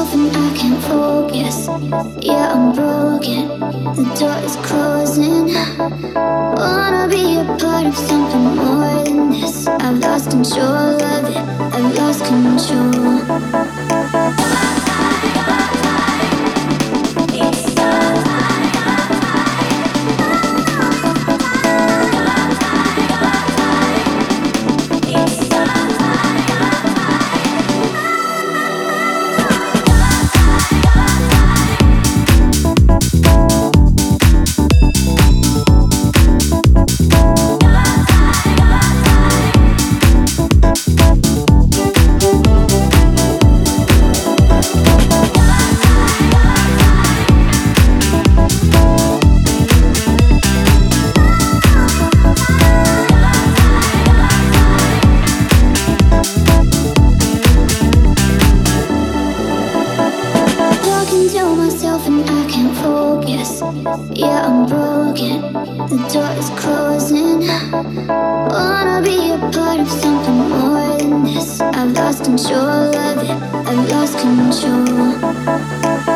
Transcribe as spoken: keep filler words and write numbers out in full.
myself and I can't focus. Yeah, I'm broken. The door is closing. Wanna be a part of something more than this. I've lost control of it. I've lost control. Yeah, I'm broken. The door is closing. Wanna be a part of something more than this. I've lost control of it. I've lost control.